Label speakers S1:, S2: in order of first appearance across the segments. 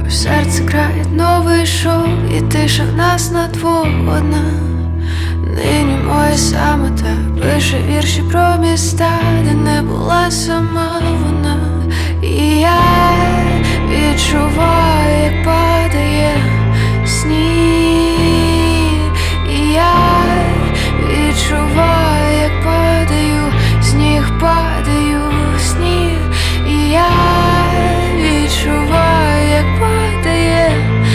S1: Серце крає новий шов, і тиша в нас на двох одна. Нині моя самота пише вірші про міста, де не була сама вона. І я відчуваю, як падає сніг. І я відчуваю, як падаю сніг, падаю сніг. І я відчуваю, як падає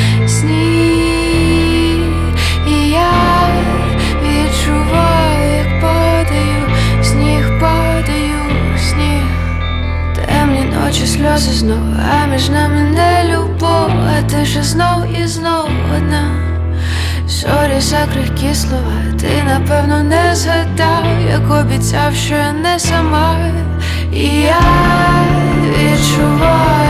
S1: сніг. І я відчуваю, як падаю сніг, падаю сніг. Темні ночі, сльози знову, а між нами не любов, а тиша знов і знов одна. Сорі за крихкі слова, ти напевно не згадав, як обіцяв, що я не сама. І я відчуваю,